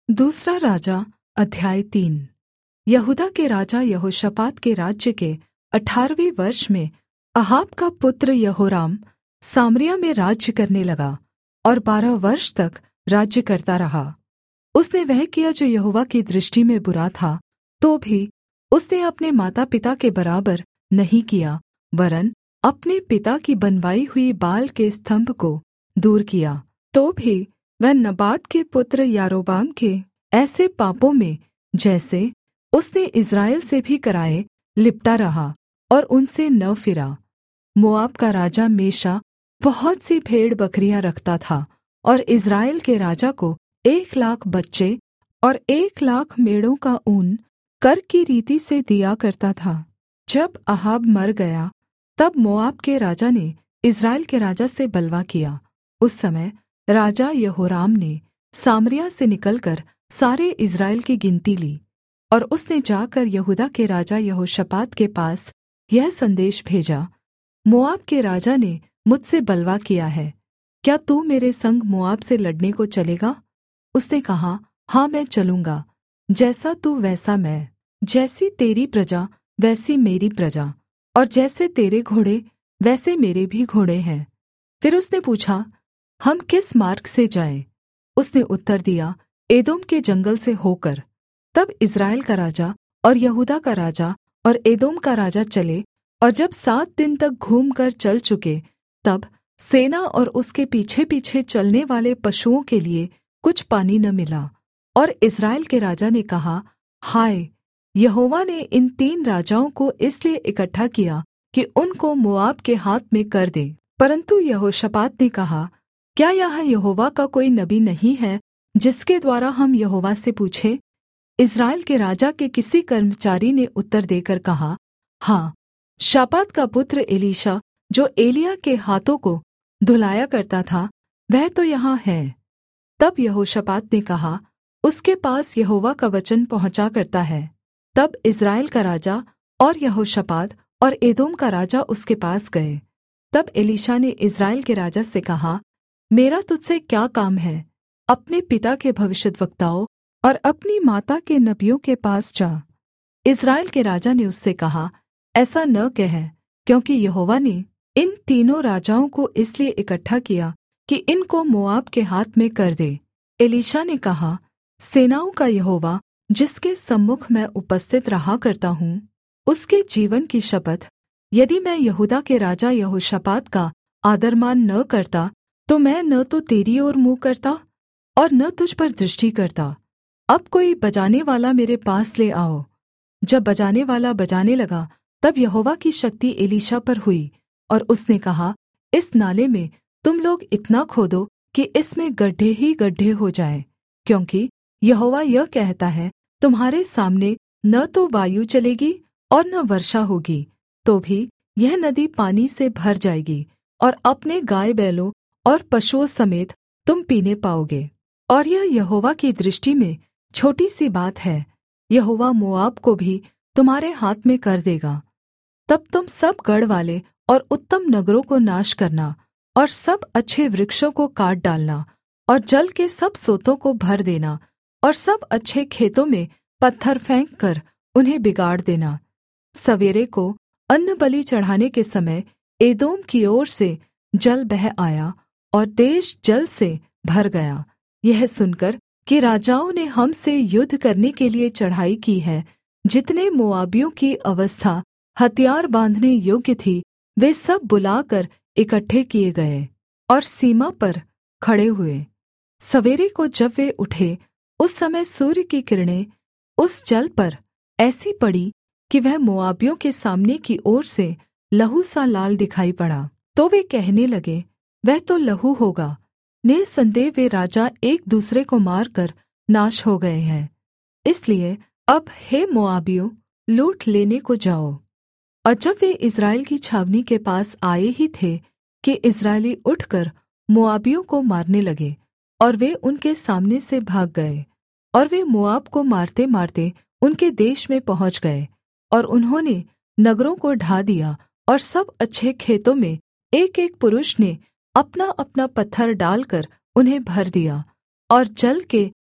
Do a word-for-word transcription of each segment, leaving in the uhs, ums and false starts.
दूसरा राजा अध्याय तीन। यहूदा के राजा यहोशापात के राज्य के अठारहवें वर्ष में अहाब का पुत्र यहोराम सामरिया में राज्य करने लगा और बारह वर्ष तक राज्य करता रहा। उसने वह किया जो यहोवा की दृष्टि में बुरा था, तो भी उसने अपने माता पिता के बराबर नहीं किया, वरन् अपने पिता की बनवाई हुई बाल के स्तम्भ को दूर किया। तो भी वह नबात के पुत्र यारोबाम के ऐसे पापों में, जैसे उसने इस्राएल से भी कराए, लिपटा रहा और उनसे न फिरा। मोआब का राजा मेशा बहुत सी भेड़ बकरियां रखता था और इस्राएल के राजा को एक लाख बच्चे और एक लाख मेढ़ों का ऊन कर की रीति से दिया करता था। जब अहाब मर गया, तब मोआब के राजा ने इस्राएल के राजा से बलवा किया। उस समय राजा यहोराम ने सामरिया से निकलकर सारे इस्राएल की गिनती ली, और उसने जाकर यहूदा के राजा यहोशापात के पास यह संदेश भेजा, मोआब के राजा ने मुझसे बलवा किया है, क्या तू मेरे संग मोआब से लड़ने को चलेगा? उसने कहा, हाँ, मैं चलूँगा, जैसा तू वैसा मैं, जैसी तेरी प्रजा वैसी मेरी प्रजा, और जैसे तेरे घोड़े वैसे मेरे भी घोड़े हैं। फिर उसने पूछा, हम किस मार्ग से जाएं? उसने उत्तर दिया, एदोम के जंगल से होकर। तब इस्राएल का राजा और यहूदा का राजा और एदोम का राजा चले, और जब सात दिन तक घूमकर चल चुके, तब सेना और उसके पीछे पीछे चलने वाले पशुओं के लिए कुछ पानी न मिला। और इस्राएल के राजा ने कहा, हाय, यहोवा ने इन तीन राजाओं को इसलिए इकट्ठा किया कि उनको मोआब के हाथ में कर दे। परन्तु यहोशापात ने कहा, क्या यहाँ यहोवा का कोई नबी नहीं है जिसके द्वारा हम यहोवा से पूछें? इस्राएल के राजा के किसी कर्मचारी ने उत्तर देकर कहा, हाँ, शापात का पुत्र एलीशा, जो एलिय्याह के हाथों को धुलाया करता था, वह तो यहाँ है। तब यहोशापात ने कहा, उसके पास यहोवा का वचन पहुँचा करता है। तब इस्राएल का राजा और यहोशापात और एदोम का राजा उसके पास गए। तब एलीशा ने इस्राएल के राजा से कहा, मेरा तुझसे क्या काम है? अपने पिता के भविष्यद्वक्ताओं और अपनी माता के नबियों के पास जा। इस्राएल के राजा ने उससे कहा, ऐसा न कह, क्योंकि यहोवा ने इन तीनों राजाओं को इसलिए इकट्ठा किया कि इनको मोआब के हाथ में कर दे। एलीशा ने कहा, सेनाओं का यहोवा, जिसके सम्मुख मैं उपस्थित रहा करता हूँ, उसके जीवन की शपथ, यदि मैं यहूदा के राजा यहोशापात का आदरमान न करता, तो मैं न तो तेरी ओर मुँह करता और न तुझ पर दृष्टि करता। अब कोई बजाने वाला मेरे पास ले आओ। जब बजाने वाला बजाने लगा, तब यहोवा की शक्ति एलीशा पर हुई, और उसने कहा, इस नाले में तुम लोग इतना खोदो कि इसमें गड्ढे ही गड्ढे हो जाएं, क्योंकि यहोवा यह कहता है, तुम्हारे सामने न तो वायु चलेगी और न वर्षा होगी, तो भी यह नदी पानी से भर जाएगी, और अपने गाय बैलों और पशुओं समेत तुम पीने पाओगे। और यह यहोवा की दृष्टि में छोटी सी बात है, यहोवा मोआब को भी तुम्हारे हाथ में कर देगा। तब तुम सब गढ़वाले और उत्तम नगरों को नाश करना, और सब अच्छे वृक्षों को काट डालना, और जल के सब सोतों को भर देना, और सब अच्छे खेतों में पत्थर फेंक कर उन्हें बिगाड़ देना। सवेरे को अन्नबलि चढ़ाने के समय एदोम की ओर से जल बह आया, और देश जल से भर गया। यह सुनकर कि राजाओं ने हम से युद्ध करने के लिए चढ़ाई की है, जितने मोआबियों की अवस्था हथियार बाँधने योग्य थी, वे सब बुलाकर इकट्ठे किए गए और सीमा पर खड़े हुए। सवेरे को जब वे उठे, उस समय सूर्य की किरणें उस जल पर ऐसी पड़ी कि वह मोआबियों के सामने की ओर से लहू सा लाल दिखाई पड़ा। तो वे कहने लगे, वह तो लहू होगा। निःसन्देह वे राजा एक दूसरे को मारकर नाश हो गए हैं। इसलिए अब हे मोआबियों, लूट लेने को जाओ। और जब वे इस्राएल की छावनी के पास आए ही थे कि इस्राएली उठकर मोआबियों को मारने लगे, और वे उनके सामने से भाग गए, और वे मोआब को मारते मारते उनके देश में पहुँच गए, और उन्होंने नगरों को ढा दिया, और सब अच्छे खेतों में एक एक पुरुष ने अपना अपना पत्थर डालकर उन्हें भर दिया, और जल के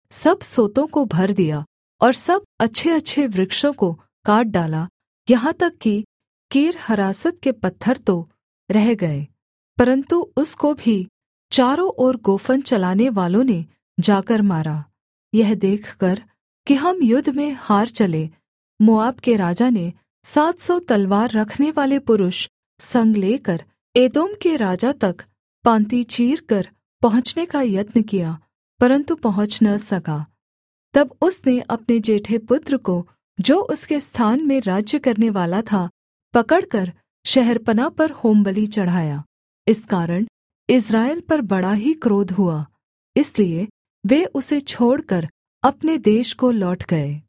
सब सोतों को भर दिया और सब अच्छेअच्छे वृक्षों को काट डाला, यहाँ तक कि कीर हरासत के पत्थर तो रह गए, परन्तु उसको भी चारों ओर गोफन चलानेवालों ने जाकर मारा। यह देखकर कि हम युद्ध में हार चले, मोआब के राजा ने सात सौ तलवार रखनेवाले पुरुष संग लेकर एदोम के राजा तक पाँति चीरकर पहुँचने का यत्न किया, परन्तु पहुँच न सका। तब उसने अपने जेठे पुत्र को, जो उसके स्थान में राज्य करनेवाला था, पकड़कर शहरपनाह पर होमबलि चढ़ाया। इस कारण इस्राएल पर बड़ा ही क्रोध हुआ, इसलिए वे उसे छोड़कर अपने देश को लौट गए।